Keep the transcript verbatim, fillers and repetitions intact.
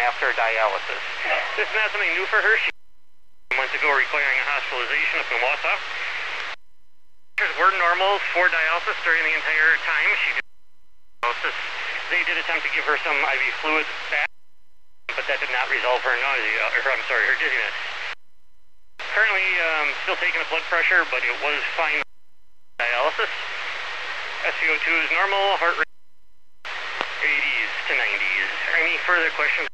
after dialysis. This is not something new for her. She months ago requiring a hospitalization up in Wausau. Were normal for dialysis during the entire time she did dialysis. They did attempt to give her some I V fluid back, but that did not resolve her nausea, or I'm sorry, her dizziness. Currently um, still taking a blood pressure, but it was fine dialysis. S p O two is normal, heart rate eighties to nineties. Any further questions?